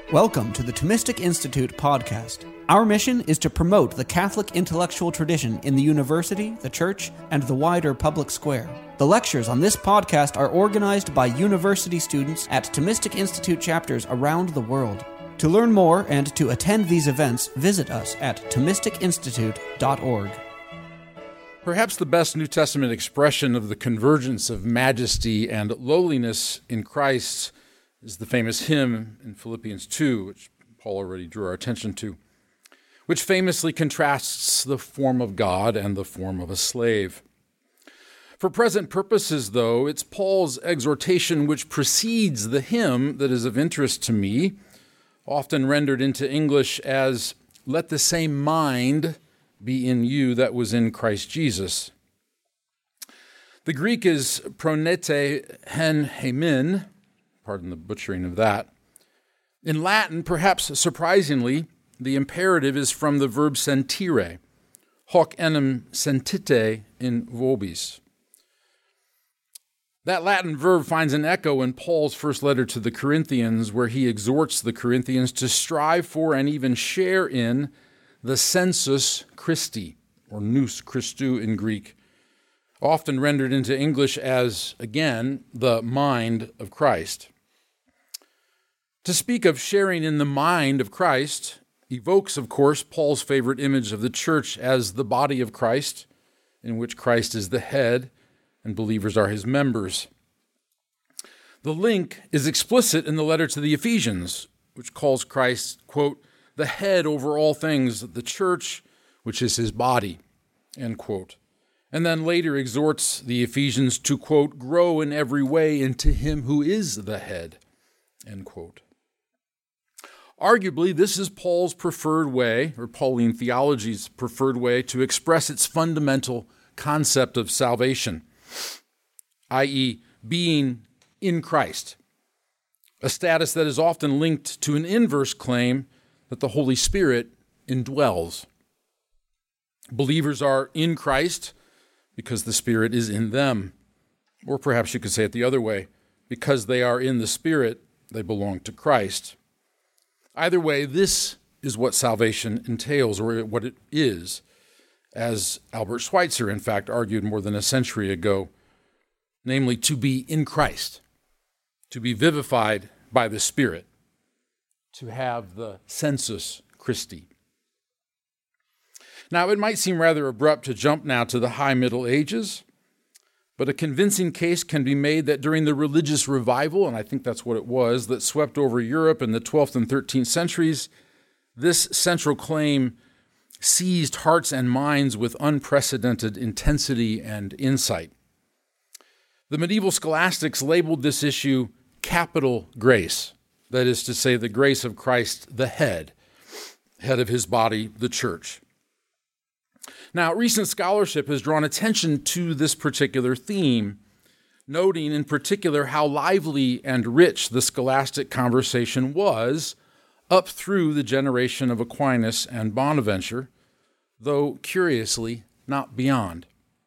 Welcome to the Thomistic Institute podcast. Our mission is to promote the Catholic intellectual tradition in the university, the church, and the wider public square. The lectures on this podcast are organized by university students at Thomistic Institute chapters around the world. To learn more and to attend these events, visit us at ThomisticInstitute.org. Perhaps the best New Testament expression of the convergence of majesty and lowliness in Christ is the famous hymn in Philippians 2, which Paul already drew our attention to, which famously contrasts the form of God and the form of a slave. For present purposes, though, it's Paul's exhortation which precedes the hymn that is of interest to me, often rendered into English as, "Let the same mind be in you that was in Christ Jesus." The Greek is pronete hen hemin, pardon the butchering of that. In Latin, perhaps surprisingly, the imperative is from the verb sentire, hoc enim sentite in vobis. That Latin verb finds an echo in Paul's first letter to the Corinthians, where he exhorts the Corinthians to strive for and even share in the sensus Christi, or nous Christou in Greek, often rendered into English as, again, the mind of Christ. To speak of sharing in the mind of Christ evokes, of course, Paul's favorite image of the church as the body of Christ, in which Christ is the head and believers are his members. The link is explicit in the letter to the Ephesians, which calls Christ, quote, the head over all things, the church, which is his body, end quote. And then later exhorts the Ephesians to, quote, grow in every way into him who is the head, end quote. Arguably, this is Paul's preferred way, or Pauline theology's preferred way, to express its fundamental concept of salvation, i.e., being in Christ, a status that is often linked to an inverse claim that the Holy Spirit indwells. Believers are in Christ because the Spirit is in them. Or perhaps you could say it the other way, because they are in the Spirit, they belong to Christ. Either way, this is what salvation entails, or what it is, as Albert Schweitzer, in fact, argued more than a century ago, namely to be in Christ, to be vivified by the Spirit, to have the sensus Christi. Now, it might seem rather abrupt to jump now to the High Middle Ages, but a convincing case can be made that during the religious revival, and I think that's what it was, that swept over Europe in the 12th and 13th centuries, this central claim seized hearts and minds with unprecedented intensity and insight. The medieval scholastics labeled this issue capital grace, that is to say, the grace of Christ, the head of his body, the church. Now, recent scholarship has drawn attention to this particular theme, noting in particular how lively and rich the scholastic conversation was up through the generation of Aquinas and Bonaventure, though curiously not beyond.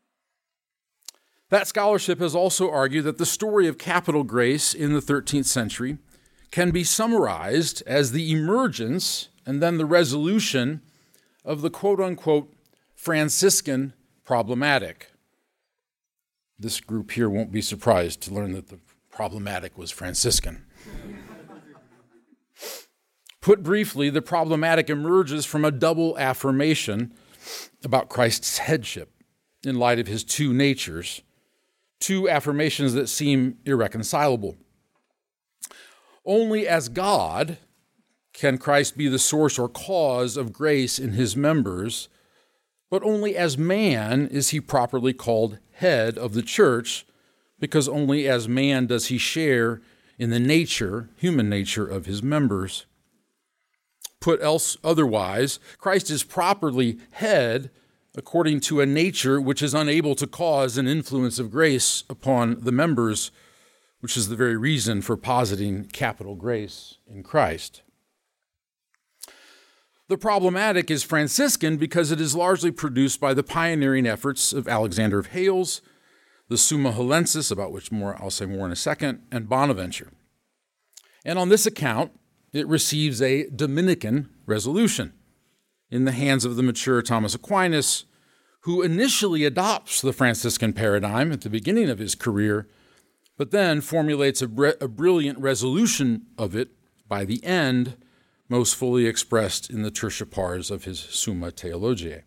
That scholarship has also argued that the story of capital grace in the 13th century can be summarized as the emergence and then the resolution of the quote-unquote Franciscan problematic. This group here won't be surprised to learn that the problematic was Franciscan. Put briefly, the problematic emerges from a double affirmation about Christ's headship in light of his two natures, two affirmations that seem irreconcilable. Only as God can Christ be the source or cause of grace in his members, but only as man is he properly called head of the church, because only as man does he share in the nature, human nature, of his members. Put otherwise, Christ is properly head according to a nature which is unable to cause an influence of grace upon the members, which is the very reason for positing capital grace in Christ. The problematic is Franciscan because it is largely produced by the pioneering efforts of Alexander of Hales, the Summa Hellensis, about which I'll say more in a second, and Bonaventure. And on this account, it receives a Dominican resolution in the hands of the mature Thomas Aquinas, who initially adopts the Franciscan paradigm at the beginning of his career, but then formulates a brilliant resolution of it by the end, most fully expressed in the tertia pars of his Summa Theologiae.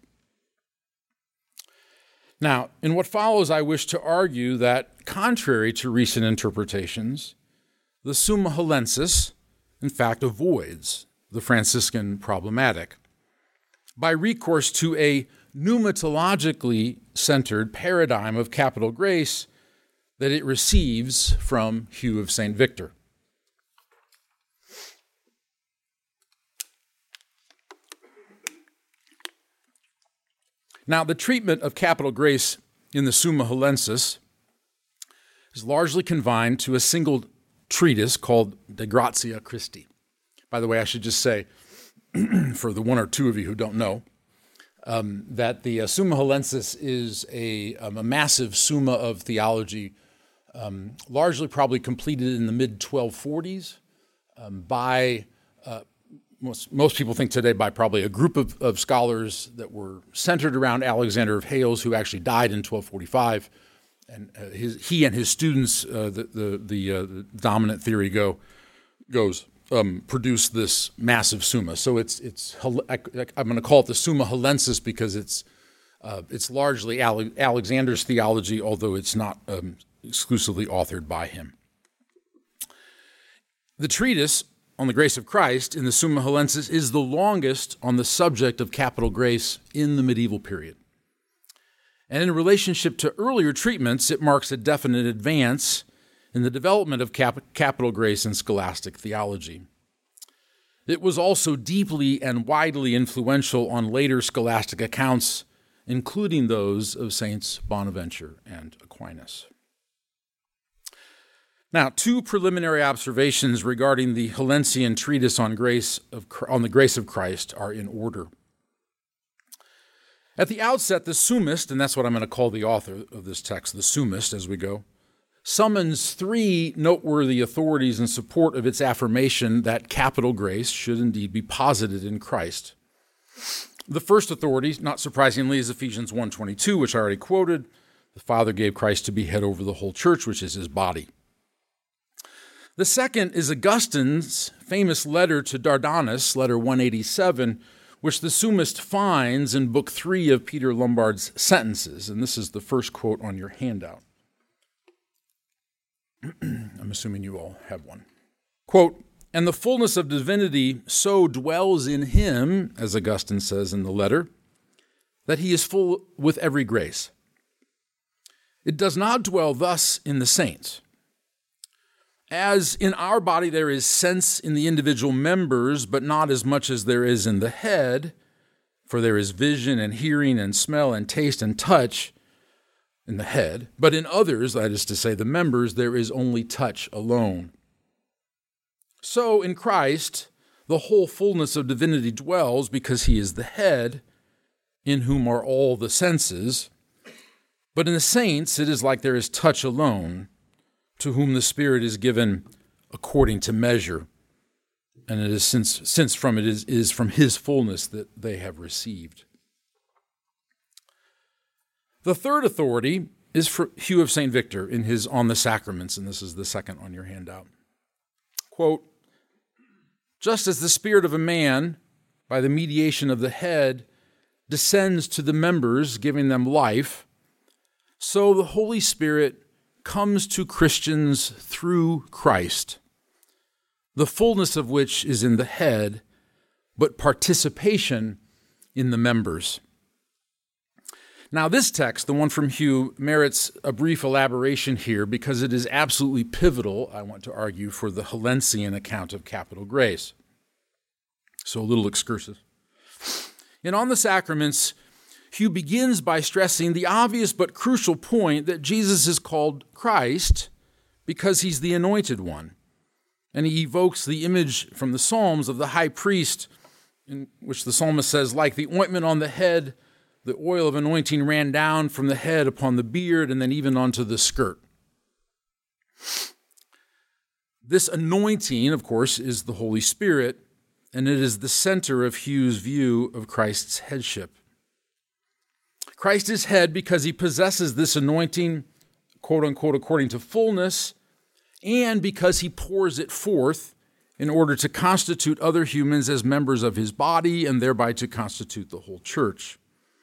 Now, in what follows, I wish to argue that, contrary to recent interpretations, the Summa Hellensis, in fact, avoids the Franciscan problematic by recourse to a pneumatologically centered paradigm of capital grace that it receives from Hugh of St. Victor. Now, the treatment of capital grace in the Summa Hellensis is largely confined to a single treatise called De Gratia Christi. By the way, I should just say, for the one or two of you who don't know, that the Summa Hellensis is a massive summa of theology, largely probably completed in the mid-1240s by most people think today by probably a group of scholars that were centered around Alexander of Hales, who actually died in 1245. And he and his students, the dominant theory goes produce this massive summa. So I'm going to call it the Summa Hellensis because it's largely Alexander's theology, although it's not exclusively authored by him. The treatise on the grace of Christ in the Summa Hellensis is the longest on the subject of capital grace in the medieval period. And in relationship to earlier treatments, it marks a definite advance in the development of capital grace in scholastic theology. It was also deeply and widely influential on later scholastic accounts, including those of Saints Bonaventure and Aquinas. Now, two preliminary observations regarding the Hellensian treatise on the grace of Christ are in order. At the outset, the Summist, and that's what I'm going to call the author of this text, the Summist, as we go, summons three noteworthy authorities in support of its affirmation that capital grace should indeed be posited in Christ. The first authority, not surprisingly, is Ephesians 1:22, which I already quoted. The Father gave Christ to be head over the whole church, which is his body. The second is Augustine's famous letter to Dardanus, letter 187, which the Summist finds in Book 3 of Peter Lombard's Sentences. And this is the first quote on your handout. I'm assuming you all have one. Quote, "And the fullness of divinity so dwells in him," as Augustine says in the letter, "that he is full with every grace. It does not dwell thus in the saints. As in our body there is sense in the individual members, but not as much as there is in the head, for there is vision and hearing and smell and taste and touch in the head, but in others, that is to say the members, there is only touch alone. So in Christ, the whole fullness of divinity dwells because he is the head, in whom are all the senses. But in the saints, it is like there is touch alone, to whom the Spirit is given according to measure, and it is since from it is from his fullness that they have received." The third authority is for Hugh of St. Victor in his On the Sacraments, and this is the second on your handout. Quote, "Just as the spirit of a man, by the mediation of the head, descends to the members, giving them life, so the Holy Spirit comes to Christians through Christ, the fullness of which is in the head, but participation in the members." Now, this text, the one from Hugh, merits a brief elaboration here because it is absolutely pivotal, I want to argue, for the Hellensian account of capital grace. So a little excursus. In On the Sacraments, Hugh begins by stressing the obvious but crucial point that Jesus is called Christ because he's the anointed one. And he evokes the image from the Psalms of the high priest, in which the psalmist says, "Like the ointment on the head, the oil of anointing ran down from the head upon the beard and then even onto the skirt." This anointing, of course, is the Holy Spirit, and it is the center of Hugh's view of Christ's headship. Christ is head because he possesses this anointing, quote unquote, according to fullness, and because he pours it forth in order to constitute other humans as members of his body and thereby to constitute the whole church.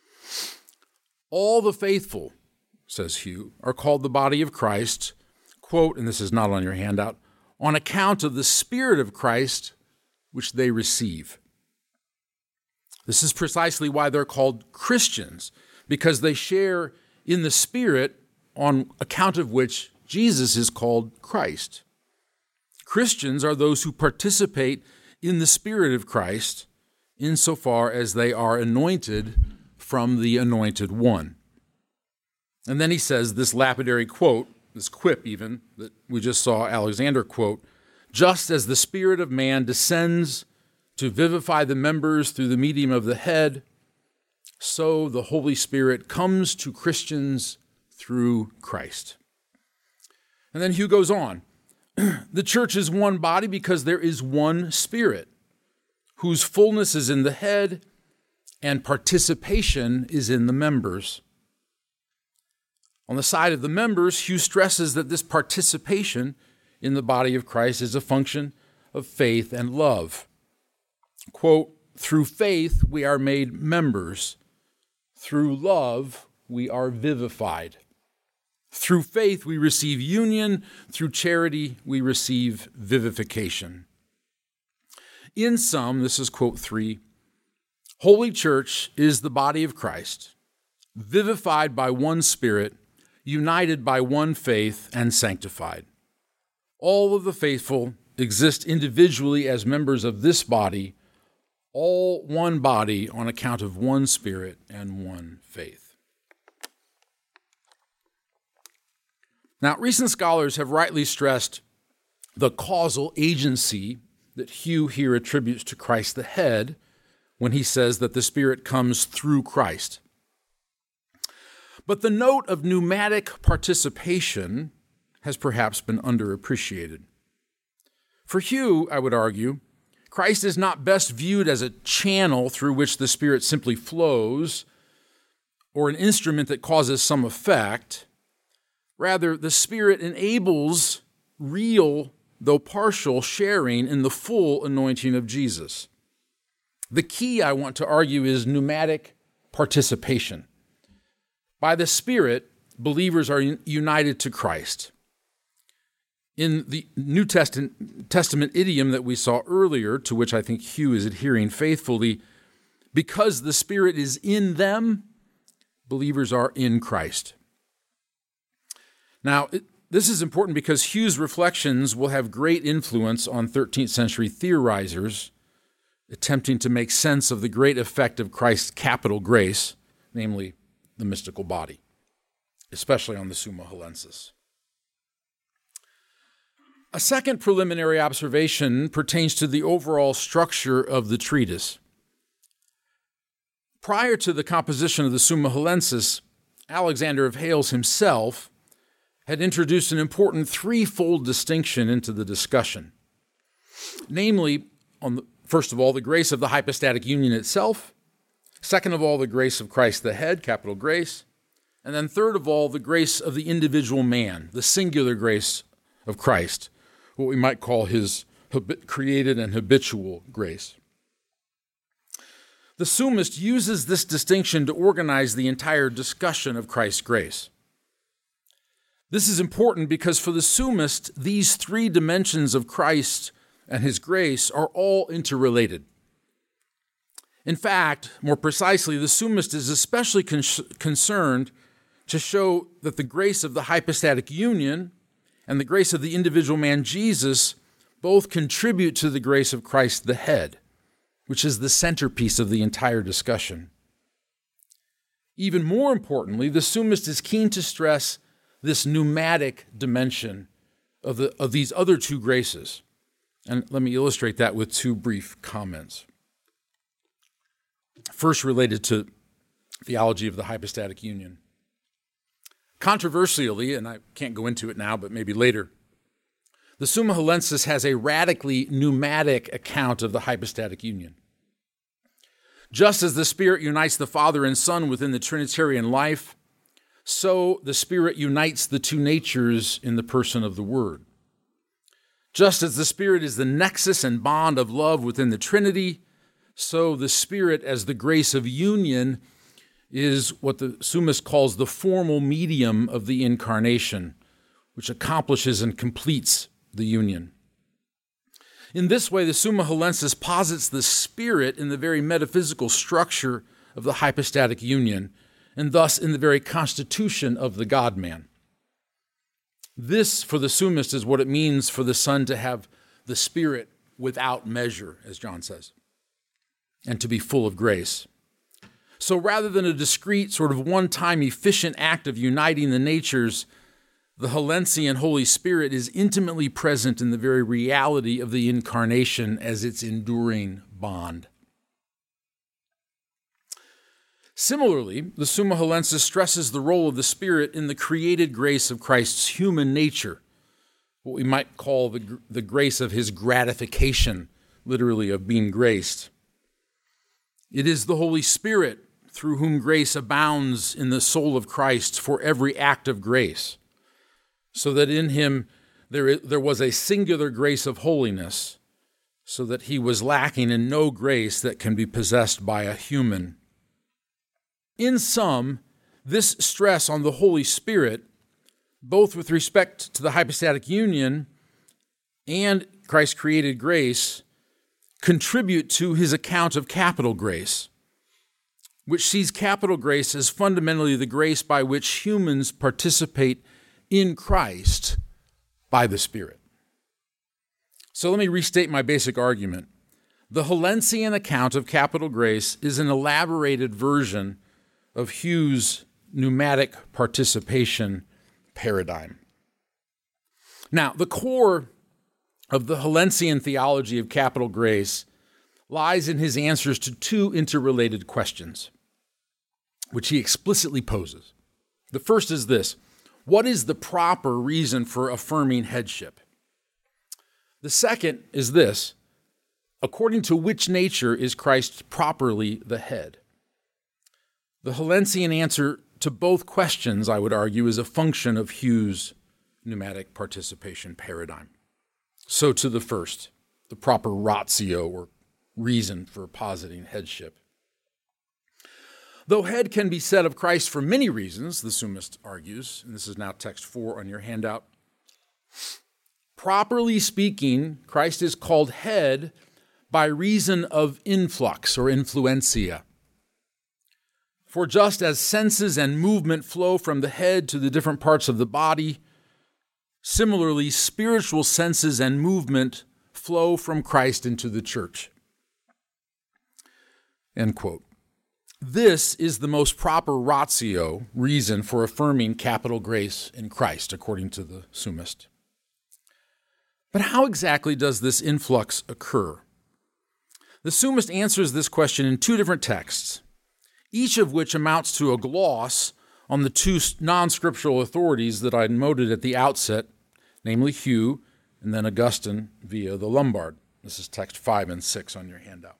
All the faithful, says Hugh, are called the body of Christ, quote, and this is not on your handout, on account of the Spirit of Christ which they receive. This is precisely why they're called Christians, because they share in the Spirit on account of which Jesus is called Christ. Christians are those who participate in the Spirit of Christ insofar as they are anointed from the Anointed One. And then he says this lapidary quote, this quip even, that we just saw Alexander quote, just as the Spirit of man descends to vivify the members through the medium of the head, so the Holy Spirit comes to Christians through Christ. And then Hugh goes on. The church is one body because there is one Spirit, whose fullness is in the head and participation is in the members. On the side of the members, Hugh stresses that this participation in the body of Christ is a function of faith and love. Quote, through faith we are made members. Through love we are vivified. Through faith we receive union. Through charity we receive vivification. In sum, this is quote 3, Holy Church is the body of Christ, vivified by one Spirit, united by one faith, and sanctified. All of the faithful exist individually as members of this body, all one body on account of one Spirit and one faith. Now, recent scholars have rightly stressed the causal agency that Hugh here attributes to Christ the head when he says that the Spirit comes through Christ. But the note of pneumatic participation has perhaps been underappreciated. For Hugh, I would argue, Christ is not best viewed as a channel through which the Spirit simply flows or an instrument that causes some effect. Rather, the Spirit enables real, though partial, sharing in the full anointing of Jesus. The key, I want to argue, is pneumatic participation. By the Spirit, believers are united to Christ. In the New Testament idiom that we saw earlier, to which I think Hugh is adhering faithfully, because the Spirit is in them, believers are in Christ. Now, this is important because Hugh's reflections will have great influence on 13th century theorizers attempting to make sense of the great effect of Christ's capital grace, namely the mystical body, especially on the Summa Hellensis. A second preliminary observation pertains to the overall structure of the treatise. Prior to the composition of the Summa Hellensis, Alexander of Hales himself had introduced an important threefold distinction into the discussion. Namely, first of all, the grace of the hypostatic union itself, second of all, the grace of Christ the head, capital grace, and then third of all, the grace of the individual man, the singular grace of Christ, what we might call his created and habitual grace. The Summist uses this distinction to organize the entire discussion of Christ's grace. This is important because for the Summist, these three dimensions of Christ and his grace are all interrelated. In fact, more precisely, the Summist is especially concerned to show that the grace of the hypostatic union and the grace of the individual man Jesus both contribute to the grace of Christ the head, which is the centerpiece of the entire discussion. Even more importantly, the Summist is keen to stress this pneumatic dimension of these other two graces. And let me illustrate that with two brief comments. First, related to theology of the hypostatic union. Controversially, and I can't go into it now, but maybe later, The Summa Hellensis has a radically pneumatic account of the hypostatic union. Just as the Spirit unites the Father and Son within the Trinitarian life, so the Spirit unites the two natures in the person of the Word. Just as the Spirit is the nexus and bond of love within the Trinity, so the Spirit, as the grace of union, is what the Summist calls the formal medium of the incarnation, which accomplishes and completes the union. In this way, the Summa Hellensis posits the Spirit in the very metaphysical structure of the hypostatic union, and thus in the very constitution of the God-man. This, for the Summist, is what it means for the Son to have the Spirit without measure, as John says, and to be full of grace. So rather than a discrete, sort of one-time efficient act of uniting the natures, the Hellensian Holy Spirit is intimately present in the very reality of the incarnation as its enduring bond. Similarly, the Summa Hellensis stresses the role of the Spirit in the created grace of Christ's human nature, what we might call the grace of his gratification, literally of being graced. It is the Holy Spirit through whom grace abounds in the soul of Christ for every act of grace, so that in him there was a singular grace of holiness, so that he was lacking in no grace that can be possessed by a human. In sum, this stress on the Holy Spirit, both with respect to the hypostatic union and Christ's created grace, contribute to his account of capital grace, which sees capital grace as fundamentally the grace by which humans participate in Christ by the Spirit. So let me restate my basic argument. The Hellensian account of capital grace is an elaborated version of Hugh's pneumatic participation paradigm. Now, the core of the Hellensian theology of capital grace lies in his answers to two interrelated questions, which he explicitly poses. The first is this: what is the proper reason for affirming headship? The second is this: according to which nature is Christ properly the head? The Hellensian answer to both questions, I would argue, is a function of Hugh's pneumatic participation paradigm. So to the first, the proper ratio or reason for positing headship. Though head can be said of Christ for many reasons, the Summist argues, and this is now text 4 on your handout, properly speaking, Christ is called head by reason of influx or influentia. For just as senses and movement flow from the head to the different parts of the body, similarly, spiritual senses and movement flow from Christ into the church. End quote. This is the most proper ratio, reason for affirming capital grace in Christ, according to the Summist. But how exactly does this influx occur? The Summist answers this question in two different texts, each of which amounts to a gloss on the two non-scriptural authorities that I noted at the outset, namely Hugh and then Augustine via the Lombard. This is text 5 and 6 on your handout.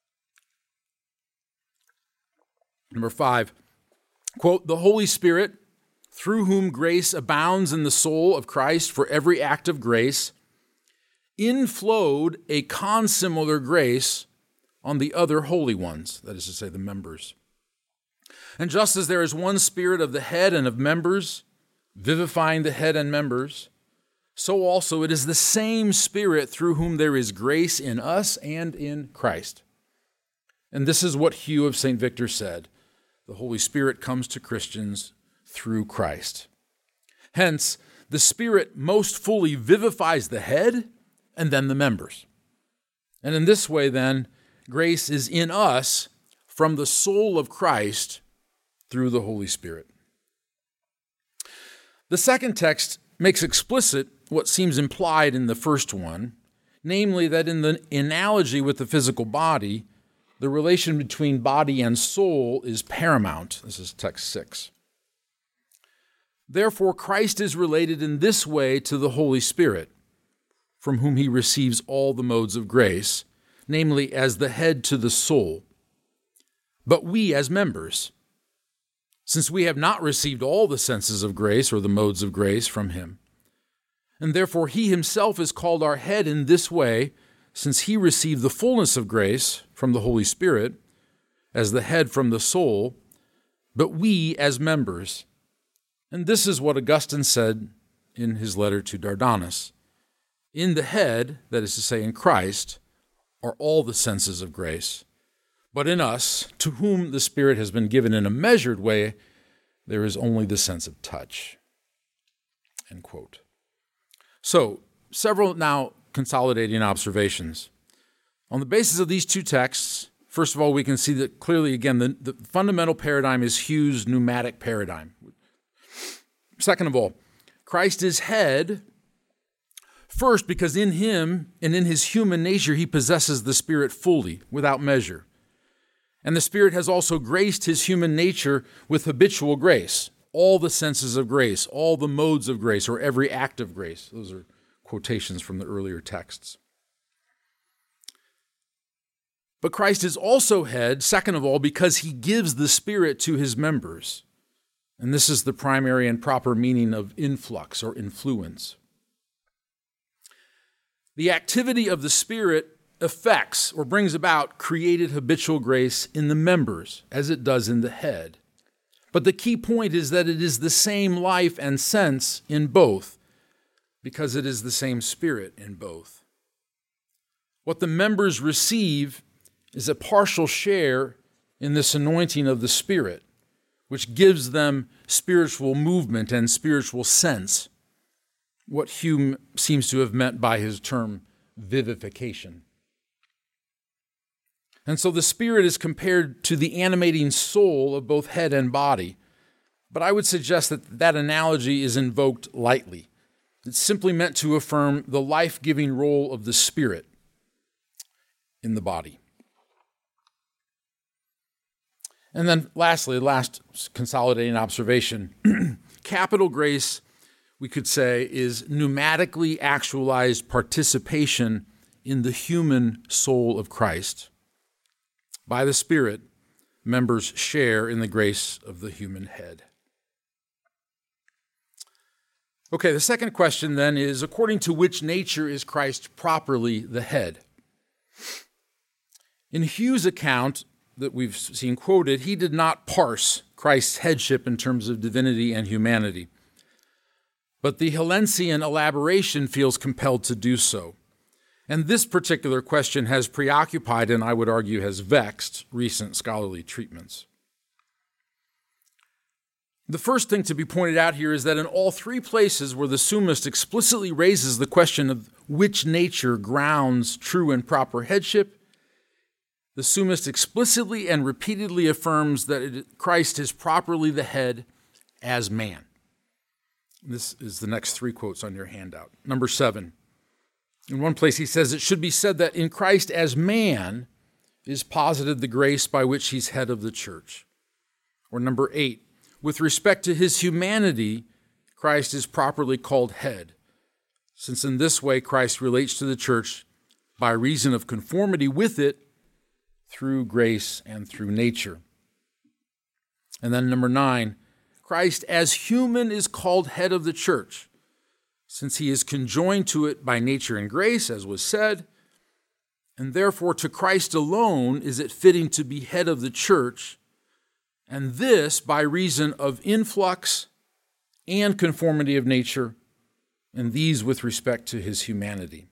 Number 5, quote, the Holy Spirit, through whom grace abounds in the soul of Christ for every act of grace, inflowed a consimilar grace on the other holy ones, that is to say, the members. And just as there is one Spirit of the head and of members, vivifying the head and members, so also it is the same Spirit through whom there is grace in us and in Christ. And this is what Hugh of St. Victor said: the Holy Spirit comes to Christians through Christ. Hence, the Spirit most fully vivifies the head and then the members. And in this way, then, grace is in us from the soul of Christ through the Holy Spirit. The second text makes explicit what seems implied in the first one, namely that in the analogy with the physical body, the relation between body and soul is paramount. This is text 6. Therefore, Christ is related in this way to the Holy Spirit, from whom he receives all the modes of grace, namely as the head to the soul, but we as members, since we have not received all the senses of grace or the modes of grace from him. And therefore he himself is called our head in this way, since he received the fullness of grace from the Holy Spirit as the head from the soul, but we as members. And this is what Augustine said in his letter to Dardanus. In the head, that is to say in Christ, are all the senses of grace. But in us, to whom the Spirit has been given in a measured way, there is only the sense of touch. End quote. So, several now consolidating observations. On the basis of these two texts, first of all, we can see that clearly, again, the fundamental paradigm is Hugh's pneumatic paradigm. Second of all, Christ is head, first because in him and in his human nature he possesses the Spirit fully, without measure. And the Spirit has also graced his human nature with habitual grace, all the senses of grace, all the modes of grace, or every act of grace. Those are quotations from the earlier texts. But Christ is also head, second of all, because he gives the Spirit to his members. And this is the primary and proper meaning of influx or influence. The activity of the Spirit affects or brings about created habitual grace in the members, as it does in the head. But the key point is that it is the same life and sense in both, because it is the same Spirit in both. What the members receive is a partial share in this anointing of the Spirit, which gives them spiritual movement and spiritual sense, what Hume seems to have meant by his term vivification. And so the Spirit is compared to the animating soul of both head and body. But I would suggest that that analogy is invoked lightly. It's simply meant to affirm the life-giving role of the Spirit in the body. And then lastly, last consolidating observation, capital grace, we could say, is pneumatically actualized participation in the human soul of Christ. By the Spirit, members share in the grace of the human head. Okay, the second question then is, according to which nature is Christ properly the head? In Hugh's account that we've seen quoted, he did not parse Christ's headship in terms of divinity and humanity. But the Helencian elaboration feels compelled to do so. And this particular question has preoccupied and I would argue has vexed recent scholarly treatments. The first thing to be pointed out here is that in all three places where the Summist explicitly raises the question of which nature grounds true and proper headship, the Summist explicitly and repeatedly affirms that Christ is properly the head as man. This is the next three quotes on your handout. Number 7. In one place he says, it should be said that in Christ as man is posited the grace by which he's head of the church. Or number 8, with respect to his humanity, Christ is properly called head, since in this way Christ relates to the church by reason of conformity with it through grace and through nature. And then number 9, Christ as human is called head of the church, since he is conjoined to it by nature and grace, as was said, and therefore to Christ alone is it fitting to be head of the church, and this by reason of influx and conformity of nature, and these with respect to his humanity.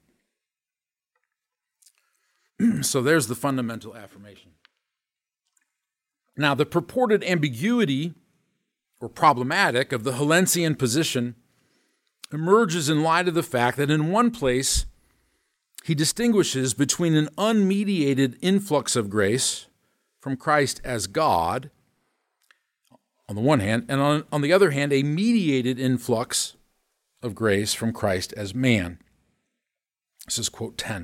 So there's the fundamental affirmation. Now, the purported ambiguity or problematic of the Helencian position emerges in light of the fact that in one place he distinguishes between an unmediated influx of grace from Christ as God, on the one hand, and on the other hand, a mediated influx of grace from Christ as man. This is quote 10.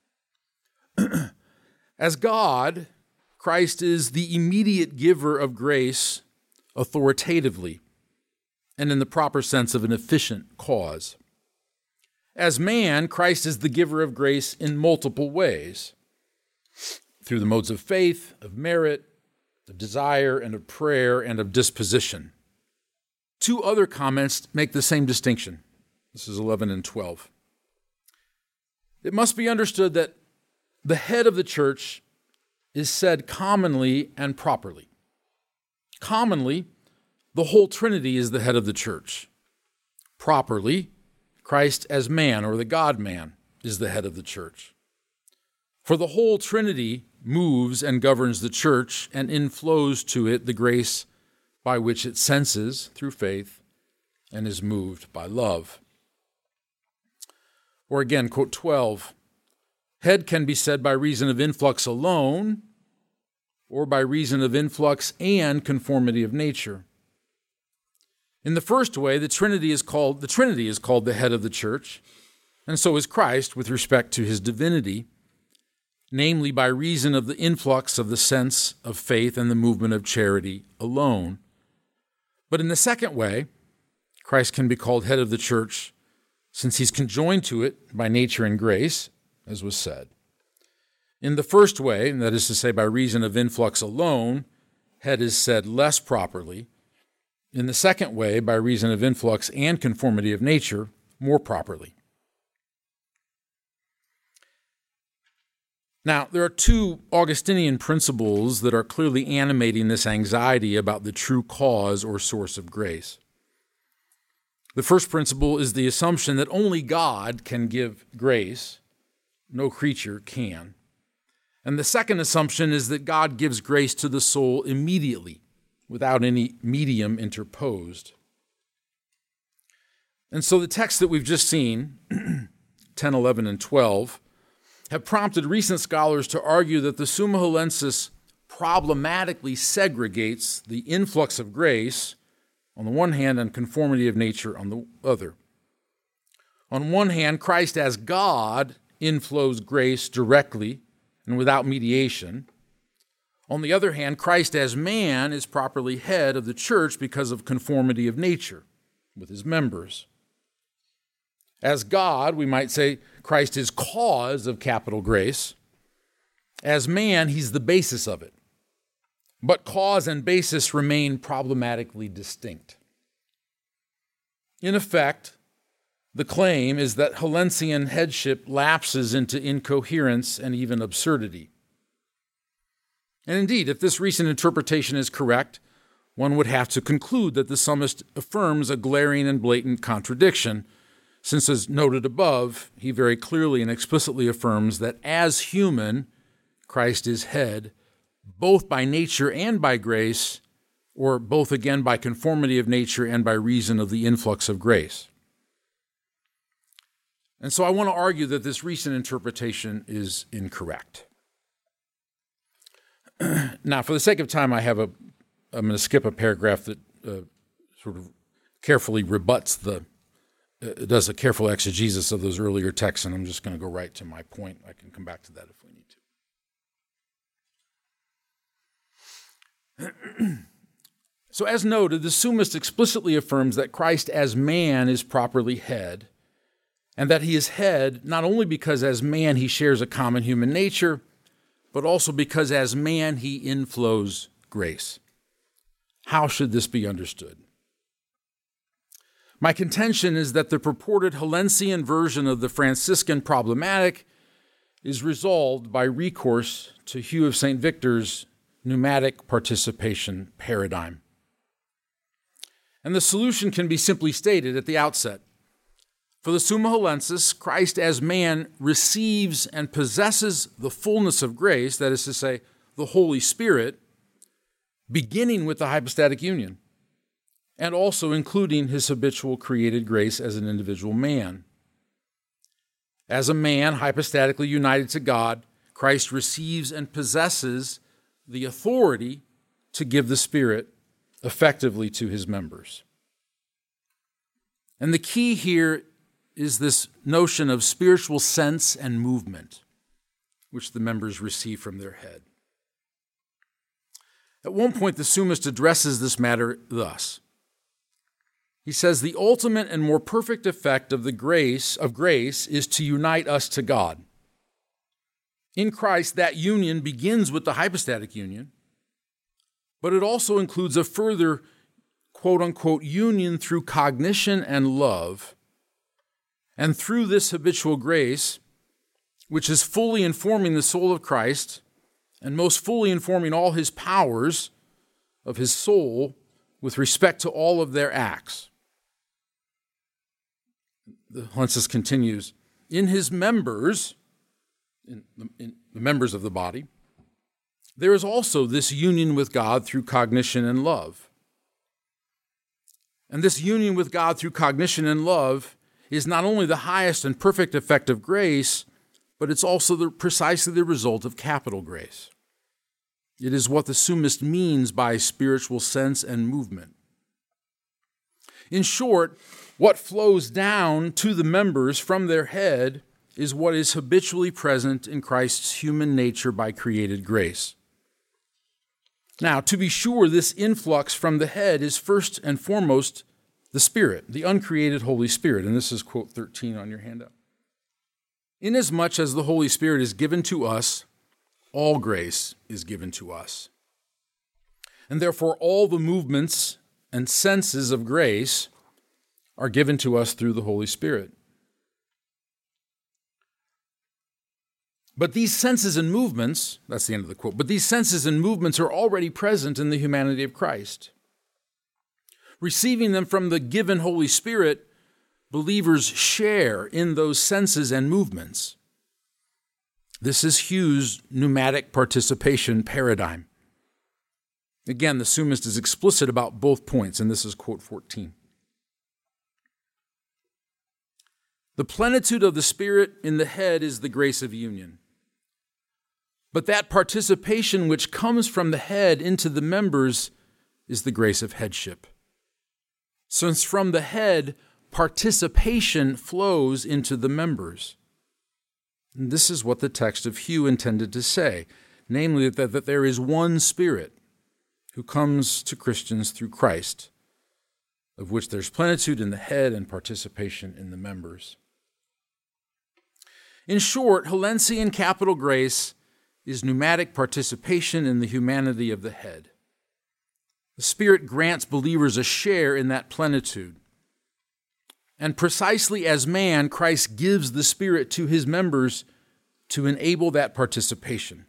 As God, Christ is the immediate giver of grace authoritatively and in the proper sense of an efficient cause. As man, Christ is the giver of grace in multiple ways, through the modes of faith, of merit, of desire, and of prayer, and of disposition. Two other comments make the same distinction. This is 11 and 12. It must be understood that the head of the church is said commonly and properly. Commonly, the whole Trinity is the head of the church. Properly, Christ as man, or the God-man, is the head of the church. For the whole Trinity moves and governs the church and inflows to it the grace by which it senses through faith and is moved by love. Or again, quote 12, head can be said by reason of influx alone, or by reason of influx and conformity of nature. In the first way, the Trinity is called the head of the church, and so is Christ with respect to his divinity, namely by reason of the influx of the sense of faith and the movement of charity alone. But in the second way, Christ can be called head of the church since he's conjoined to it by nature and grace, as was said. In the first way, and that is to say by reason of influx alone, head is said less properly. In the second way, by reason of influx and conformity of nature, more properly. Now, there are two Augustinian principles that are clearly animating this anxiety about the true cause or source of grace. The first principle is the assumption that only God can give grace, no creature can. And the second assumption is that God gives grace to the soul immediately, without any medium interposed. And so the texts that we've just seen, 10, 11, and 12, have prompted recent scholars to argue that the Summa Hellensis problematically segregates the influx of grace on the one hand and conformity of nature on the other. On one hand, Christ as God inflows grace directly and without mediation. On the other hand, Christ as man is properly head of the church because of conformity of nature with his members. As God, we might say Christ is cause of capital grace. As man, he's the basis of it. But cause and basis remain problematically distinct. In effect, the claim is that Hellensian headship lapses into incoherence and even absurdity. And indeed, if this recent interpretation is correct, one would have to conclude that the summist affirms a glaring and blatant contradiction, since, as noted above, he very clearly and explicitly affirms that as human, Christ is head, both by nature and by grace, or both again by conformity of nature and by reason of the influx of grace. And so I want to argue that this recent interpretation is incorrect. Now, for the sake of time, I'm going to skip a paragraph that sort of carefully rebuts does a careful exegesis of those earlier texts, and I'm just going to go right to my point. I can come back to that if we need to. So as noted, the Summist explicitly affirms that Christ as man is properly head, and that he is head not only because as man he shares a common human nature, but also because as man he inflows grace. How should this be understood? My contention is that the purported Hellensian version of the Franciscan problematic is resolved by recourse to Hugh of St. Victor's pneumatic participation paradigm. And the solution can be simply stated at the outset. For the Summa Hellensis, Christ as man receives and possesses the fullness of grace, that is to say, the Holy Spirit, beginning with the hypostatic union, and also including his habitual created grace as an individual man. As a man hypostatically united to God, Christ receives and possesses the authority to give the Spirit effectively to his members. And the key here is this notion of spiritual sense and movement, which the members receive from their head. At one point, the Summist addresses this matter thus: He says the ultimate and more perfect effect of grace is to unite us to God. In Christ, that union begins with the hypostatic union, but it also includes a further, quote-unquote, union through cognition and love. And through this habitual grace, which is fully informing the soul of Christ and most fully informing all his powers of his soul with respect to all of their acts. Helencius continues, in his members, in the members of the body, there is also this union with God through cognition and love. And this union with God through cognition and love is not only the highest and perfect effect of grace, but it's also precisely the result of capital grace. It is what the Summist means by spiritual sense and movement. In short, what flows down to the members from their head is what is habitually present in Christ's human nature by created grace. Now, to be sure, this influx from the head is first and foremost the Spirit, the uncreated Holy Spirit. And this is quote 13 on your handout. Inasmuch as the Holy Spirit is given to us, all grace is given to us. And therefore, all the movements and senses of grace are given to us through the Holy Spirit. But these senses and movements, that's the end of the quote, but these senses and movements are already present in the humanity of Christ. Receiving them from the given Holy Spirit, believers share in those senses and movements. This is Hugh's pneumatic participation paradigm. Again, the Summist is explicit about both points, and this is quote 14. The plenitude of the Spirit in the head is the grace of union. But that participation which comes from the head into the members is the grace of headship. Since from the head, participation flows into the members. And this is what the text of Hugh intended to say, namely that there is one Spirit who comes to Christians through Christ, of which there's plenitude in the head and participation in the members. In short, Helencian capital grace is pneumatic participation in the humanity of the head. The Spirit grants believers a share in that plenitude. And precisely as man, Christ gives the Spirit to his members to enable that participation.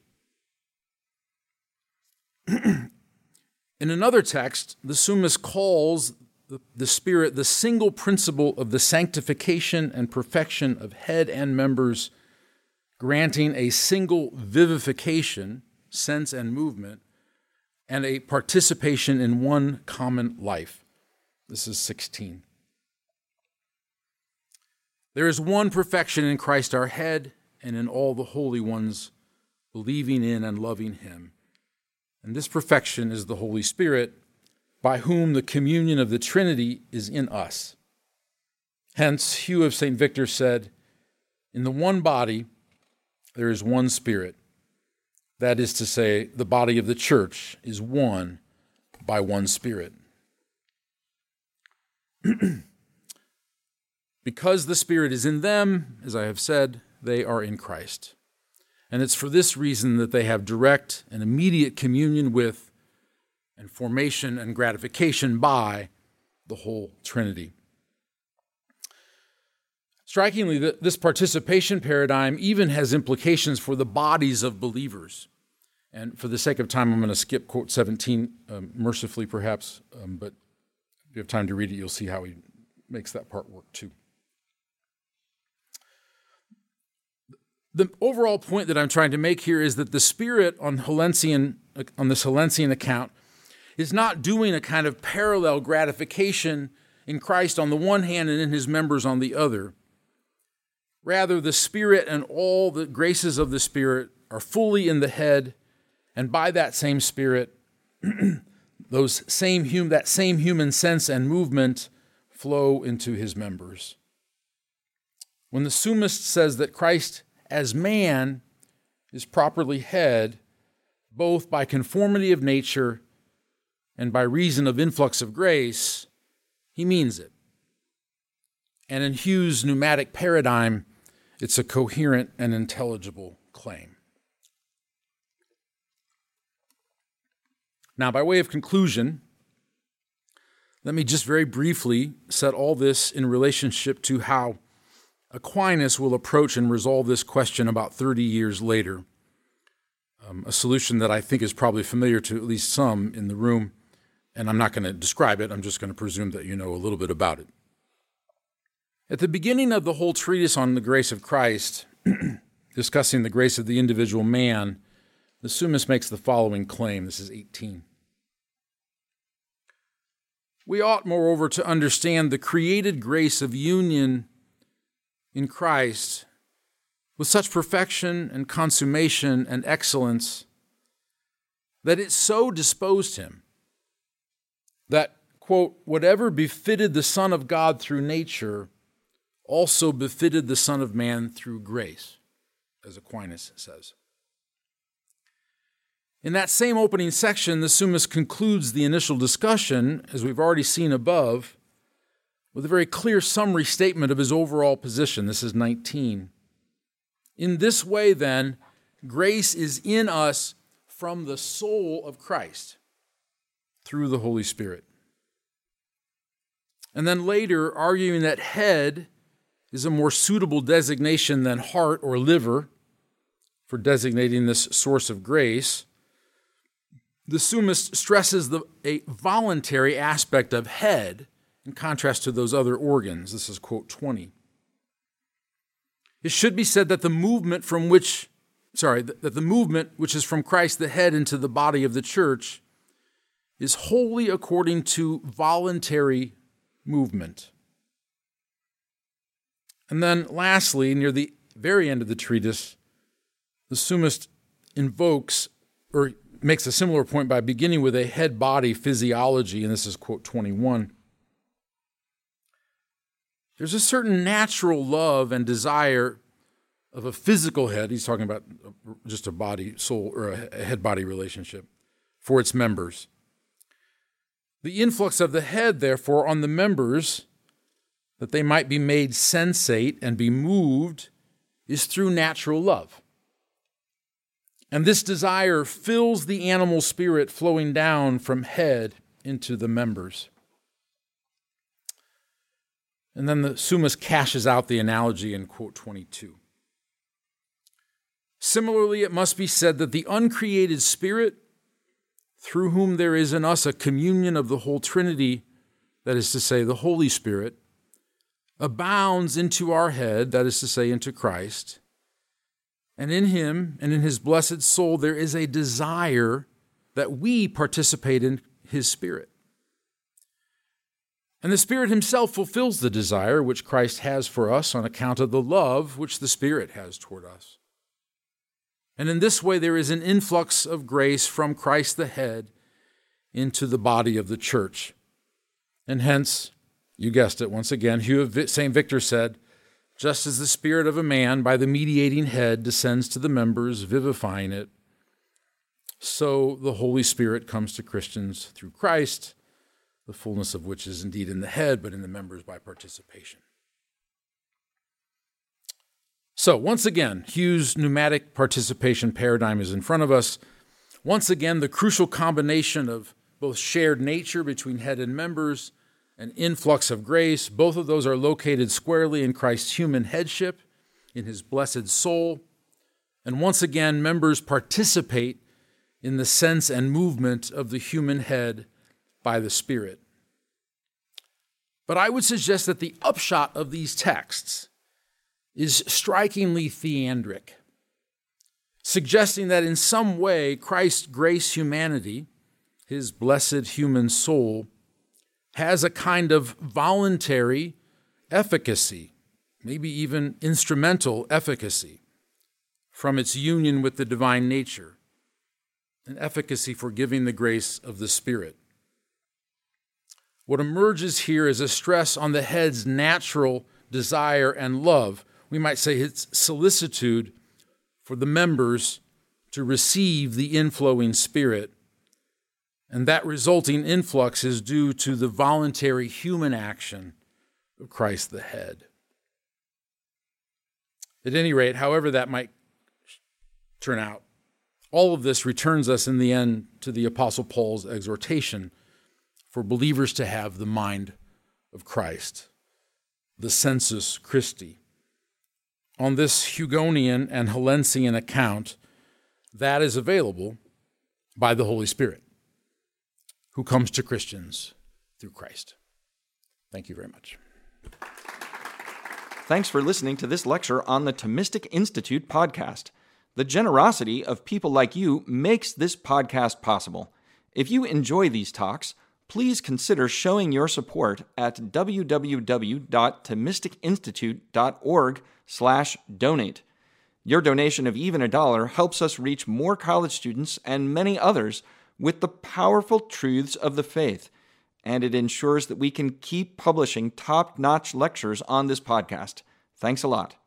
In another text, the Summist calls the Spirit the single principle of the sanctification and perfection of head and members, granting a single vivification, sense and movement, and a participation in one common life. This is 16. There is one perfection in Christ our head and in all the holy ones believing in and loving him. And this perfection is the Holy Spirit, by whom the communion of the Trinity is in us. Hence, Hugh of St. Victor said, in the one body there is one Spirit. That is to say, the body of the church is one by one Spirit. Because the Spirit is in them, as I have said, they are in Christ. And it's for this reason that they have direct and immediate communion with and formation and gratification by the whole Trinity. Strikingly, this participation paradigm even has implications for the bodies of believers. And for the sake of time, I'm going to skip quote 17, mercifully perhaps, but if you have time to read it, you'll see how he makes that part work too. The overall point that I'm trying to make here is that the Spirit on this Helencian account is not doing a kind of parallel gratification in Christ on the one hand and in his members on the other. Rather, the Spirit and all the graces of the Spirit are fully in the head, and by that same Spirit, that same human sense and movement flow into his members. When the Summist says that Christ as man is properly head, both by conformity of nature and by reason of influx of grace, He means it. And in Hugh's pneumatic paradigm, it's a coherent and intelligible claim. Now, by way of conclusion, let me just very briefly set all this in relationship to how Aquinas will approach and resolve this question about 30 years later, a solution that I think is probably familiar to at least some in the room, and I'm not going to describe it. I'm just going to presume that you know a little bit about it. At the beginning of the whole treatise on the grace of Christ, discussing the grace of the individual man, the Summus makes the following claim. This is 18. We ought, moreover, to understand the created grace of union in Christ with such perfection and consummation and excellence that it so disposed him that, quote, whatever befitted the Son of God through nature also befitted the Son of Man through grace, as Aquinas says. In that same opening section, the Summus concludes the initial discussion, as we've already seen above, with a very clear summary statement of his overall position. This is 19. In this way, then, grace is in us from the soul of Christ through the Holy Spirit. And then later, arguing that head is a more suitable designation than heart or liver for designating this source of grace, the Summus stresses a voluntary aspect of head in contrast to those other organs. This is quote 20. It should be said that the movement which is from Christ the head into the body of the church is wholly according to voluntary movement. And then lastly, near the very end of the treatise, the Summus invokes or makes a similar point by beginning with a head-body physiology, and this is quote 21. There's a certain natural love and desire of a physical head, he's talking about just a body-soul or a head-body relationship, for its members. The influx of the head, therefore, on the members, that they might be made sensate and be moved, is through natural love. And this desire fills the animal spirit flowing down from head into the members. And then the Summus cashes out the analogy in quote 22. Similarly, it must be said that the uncreated spirit, through whom there is in us a communion of the whole Trinity, that is to say, the Holy Spirit, abounds into our head, that is to say, into Christ. And in him and in his blessed soul, there is a desire that we participate in his Spirit. And the Spirit himself fulfills the desire which Christ has for us on account of the love which the Spirit has toward us. And in this way, there is an influx of grace from Christ the head into the body of the church. And hence, you guessed it once again, Hugh of St. Victor said, just as the spirit of a man by the mediating head descends to the members, vivifying it, so the Holy Spirit comes to Christians through Christ, the fullness of which is indeed in the head, but in the members by participation. So, once again, Hugh's pneumatic participation paradigm is in front of us. Once again, the crucial combination of both shared nature between head and members, an influx of grace, both of those are located squarely in Christ's human headship, in his blessed soul. And once again, members participate in the sense and movement of the human head by the Spirit. But I would suggest that the upshot of these texts is strikingly theandric, suggesting that in some way Christ's grace humanity, his blessed human soul, has a kind of voluntary efficacy, maybe even instrumental efficacy, from its union with the divine nature, an efficacy for giving the grace of the Spirit. What emerges here is a stress on the head's natural desire and love, we might say its solicitude for the members to receive the inflowing Spirit, And that resulting influx is due to the voluntary human action of Christ the head. At any rate, however that might turn out, all of this returns us in the end to the Apostle Paul's exhortation for believers to have the mind of Christ, the sensus Christi. On this Hugonian and Hellensian account, that is available by the Holy Spirit, who comes to Christians through Christ. Thank you very much. Thanks for listening to this lecture on the Thomistic Institute podcast. The generosity of people like you makes this podcast possible. If you enjoy these talks, please consider showing your support at www.thomisticinstitute.org/donate. Your donation of even $1 helps us reach more college students and many others with the powerful truths of the faith, and it ensures that we can keep publishing top-notch lectures on this podcast. Thanks a lot.